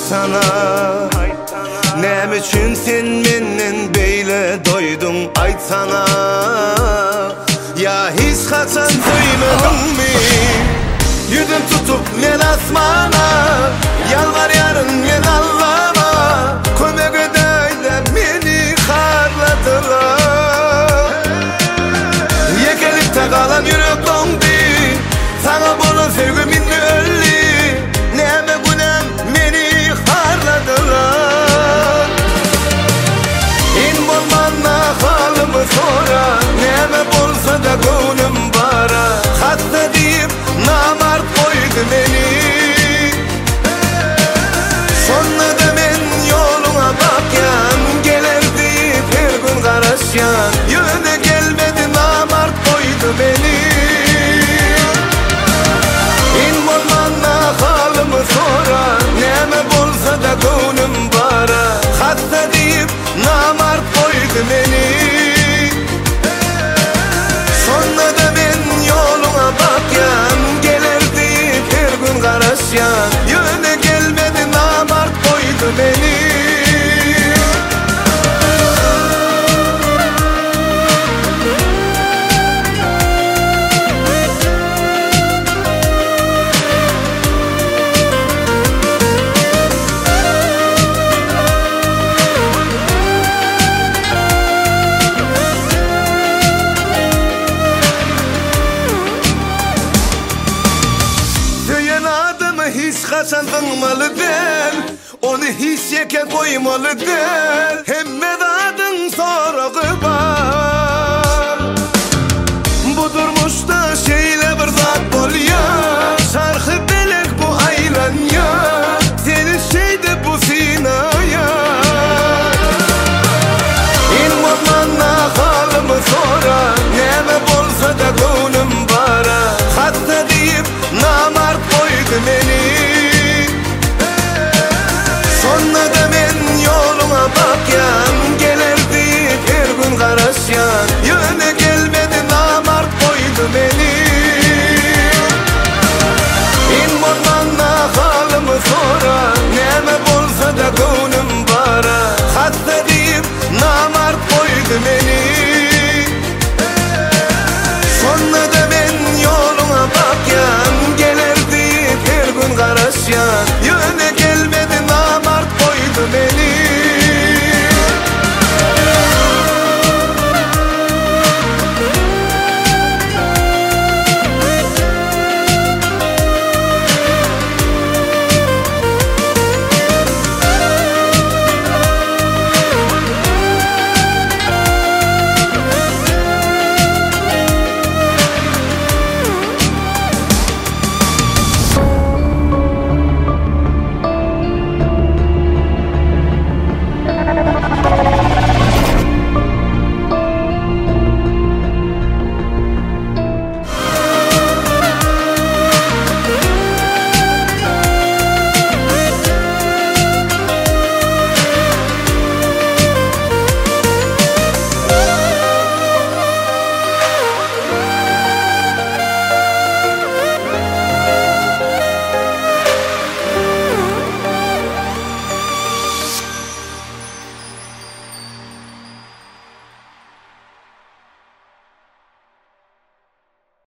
sana. Nem üçün sen menden beyle doydun aytsana. Ya hiç kaçan duymadın mı? Yüzüm tutup men asmana, yalvar yarın men Allah'ıma. Kömek ödeyle beni harladılar. Yekelipte kalan yürek dondu, sana bunu sevgiminle öldü. Neme günem beni harladılar. İn bolmanla halımı sonra, neme bolsa da gönlüm bara. Hatta deyip namart koydu beni. Sonra da men yoluna bakyan, gelerdi her gün karışyan. Yöne gelmedi namart koydu beni. İn bolmanla halımı sonra, neme bolsa da gönlüm bara. Hatta deyip namart koydu beni. Sonra da men yoluna bakyan, gelerdi her gün karışyan. Yöne gelmedi namart koydu beni. Hiç kaçan dınmalı der, onu hiç yeke koymalı der. Hem medadın sorağı var. Bu durmuşta şeyle bir zat bol ya. Şarkı belek bu aylan ya. Senin şeyde bu sinaya. İn bolmanla halımı sonra, neme bolsa da gönlüm bara. Hatta deyip namart koydu beni. Sonra da men yoluna bakyan, gelerdi her gün karışyan. Yöne gelmedi namart koydu beni. İn bolmanla halımı sonra, neme bolsa da gönlüm bara. Hatta deyip namart koydu beni.